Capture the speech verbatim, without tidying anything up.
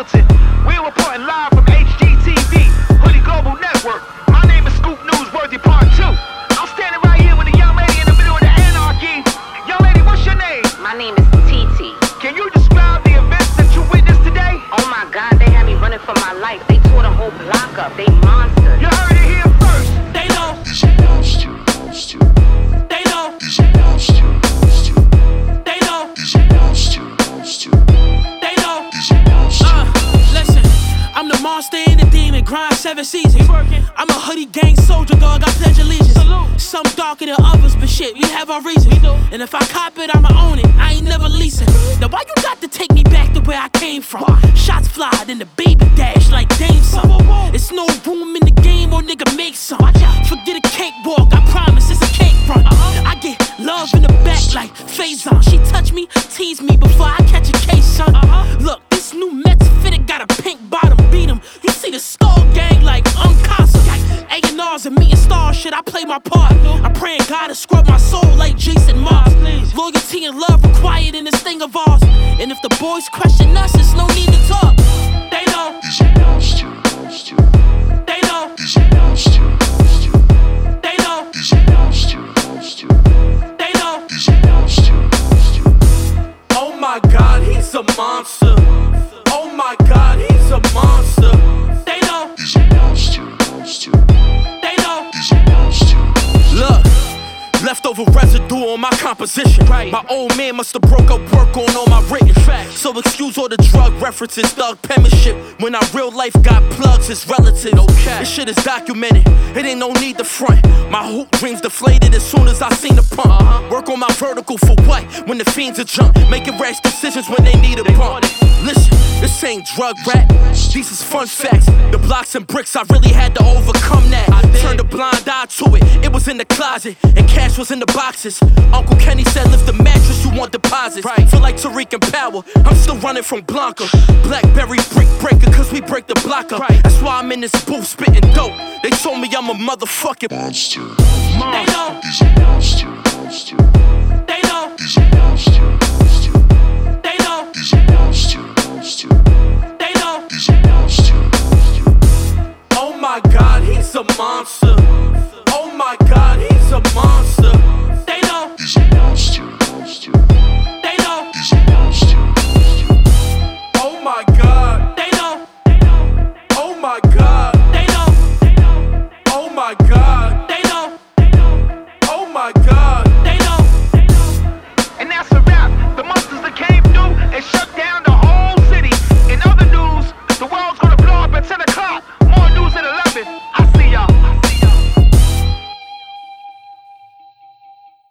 Hamilton. We're reporting live from H G T V, Hoodie Global Network. My name is Scoop Newsworthy Part two. I'm standing right here with a young lady in the middle of the anarchy. Young lady, what's your name? My name is Titi. Can you describe the events that you witnessed today? Oh my God, they had me running for my life. They tore the whole block up. They monsters. You heard it here first. They know. He's a monster, monster. They know. He's a monster, monster. They know. He's a monster, monster. They know. He's a monster. Uh, listen, I'm the monster and the demon, grind seven seasons. I'm a hoodie gang soldier, dog, I pledge allegiance. Some darker than others, but shit, we have our reasons. And if I cop it, I'ma own it, I ain't never leasing. Now why you got to take me back to where I came from? Shots fly, then the baby dash like Dame some. It's no room in the game, or nigga make some. Forget a cakewalk, I promise it's a cake run. I get love in the back like Faison. She touch me, tease me before I catch a case, son. Look, this new Mets fitted got a pink bottom, beat 'em. You see the skull gang like Uncasa. A and R's and meeting stars, shit, I play my part. I'm praying God to scrub my soul like Jason Mars. Loyalty and love required in this thing of ours. And if the boys question us, it's no need to talk. They know. He's a monster, monster. They know. He's a monster, monster. They know. He's a monster, monster. They know. He's a monster, monster. Oh my God, he's a monster. Oh my God, he's a monster. They know. He's a monster, monster. They know. He's a monster. Look, leftover residue on my composition. Right. My old man must have broke up work on all my written facts. So excuse all the drug references, thug penmanship. When our real life got plugs, it's relative. Okay. This shit is documented. It ain't no need to front. My hoop dreams deflated as soon as I seen the pump. Uh-huh. Work on my vertical for what? When the fiends are jump. Making rash decisions when they need a pump. Listen, this ain't drug rap. These is fun facts. The blocks and bricks, I really had to overcome that. I turned a blind eye to it. It was in the closet, and cash was in the boxes. Uncle Kenny said, lift the mattress, you want deposits. Right. Feel like Tariq and Power, I'm still running from Blanca. Blackberry brick breaker, cause we break the block up. Right. That's why I'm in this booth spitting dope. They told me I'm a motherfucking Monster. They know. He's a monster, monster.